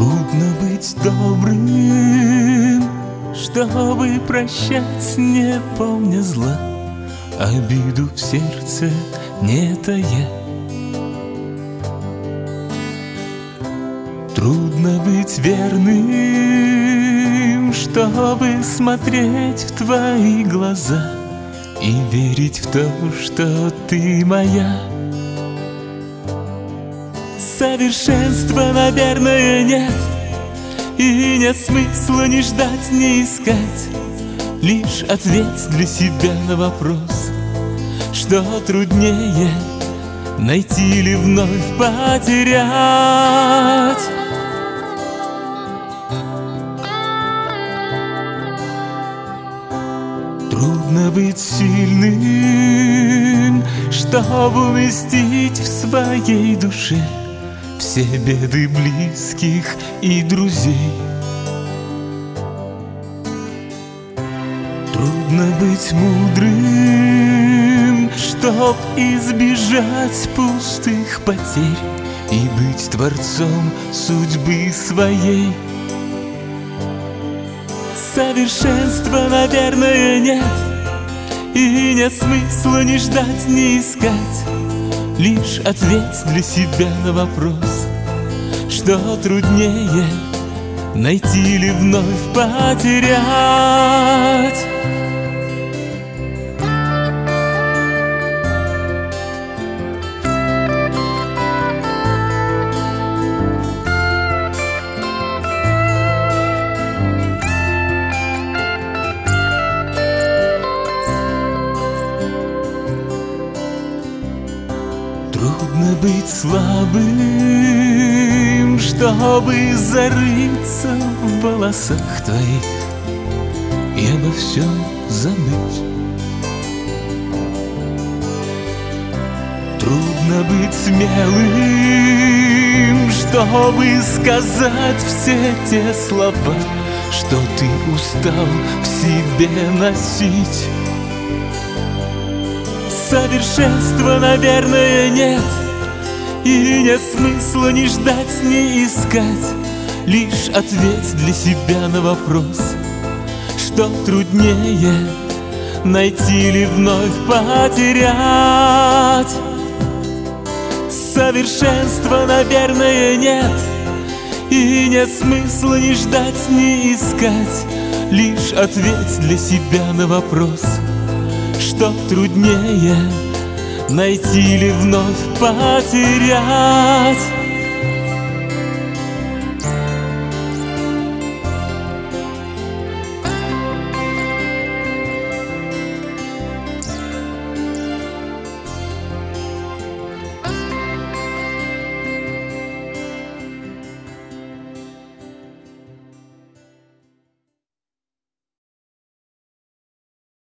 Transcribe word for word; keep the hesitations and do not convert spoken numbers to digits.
Трудно быть добрым, чтобы прощать, не помня зла, обиду в сердце не тая. Трудно быть верным, чтобы смотреть в твои глаза и верить в то, что ты моя. Совершенства, наверное, нет, и нет смысла ни ждать, ни искать. Лишь ответь для себя на вопрос, что труднее — найти или вновь потерять. Трудно быть сильным, чтобы уместить в своей душе все беды близких и друзей. Трудно быть мудрым, чтоб избежать пустых потерь и быть творцом судьбы своей. Совершенства, наверное, нет, и нет смысла ни ждать, ни искать. Лишь ответь для себя на вопрос, что труднее — найти или вновь потерять. Трудно быть слабым, чтобы зарыться в волосах твоих и обо всем забыть. Трудно быть смелым, чтобы сказать все те слова, что ты устал в себе носить. Совершенства, наверное, нет, и нет смысла ни ждать, ни искать. Лишь ответь для себя на вопрос, что труднее — найти или вновь потерять. Совершенства, наверное, нет, и нет смысла ни ждать, ни искать. Лишь ответь для себя на вопрос, что труднее — найти или вновь потерять.